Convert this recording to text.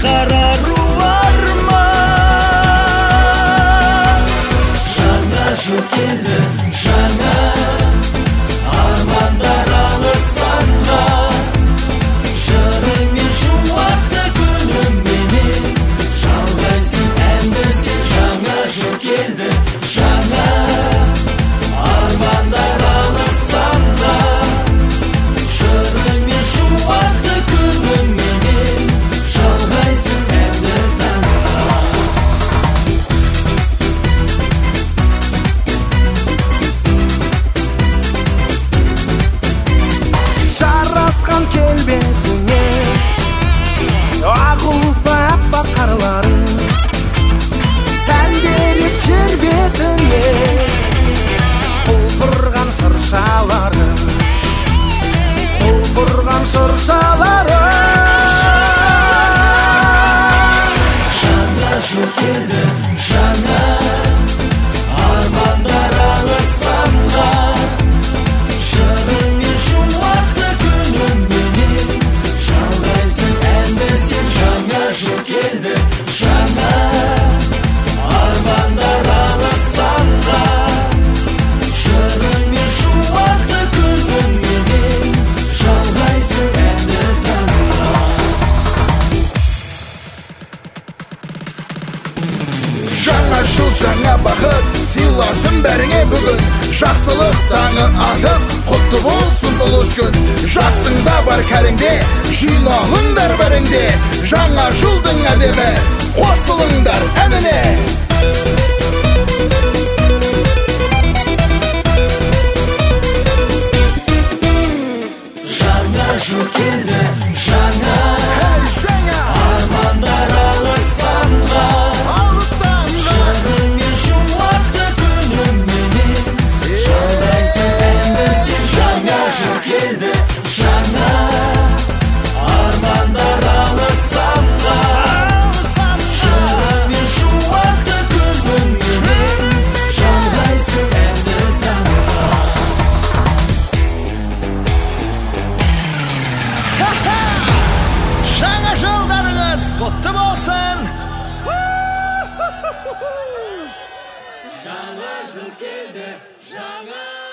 қараруар ма? Жаңа жыл келді, жаңа армандар алысанға, жырымен шуақты күніңменен жалғайсың әнді сен. Жаңа жыл келді, жаңа армандар алысанға, жырымен шуақты күніңменен жалғайсың әнді таңға. Жарасқан келбетіңе ақ ұлпа аппақ қарларың, сәндерек жер бетіңе құлпырған шыршаларың, құлпырған шыршаларың. Жаңа жыл келді, жаңа армандар алысанға, жырымен шуақты күніңменен жалғайсың әнді сен. Жаңа жыл келді, жаңа армандар алысанға, жырымен шуақты күніңменен жалғайсың әнді таңға. Жаңа жыл жаңа бақыт сыйласын бәріңе бүгін, жақсылық таңы атып құтты болсын ұлыс күн. Жасыңда бар кәріңде жиналыңдар бәріңде, жаңа жылдың әдемі қосылыңдар әніне. Жаңа жыл келді, жаңа армандар алысанға, жырымен шуақты күніңменен жалғайсың әнді сен. Жаңа жыл келді, жаңа армандар алысанға, жырымен шуақты күніңменен жалғайсың әнді таңға. Жаңа жылдарыңыз құтты болсын. Жаңа жыл келді, жаңа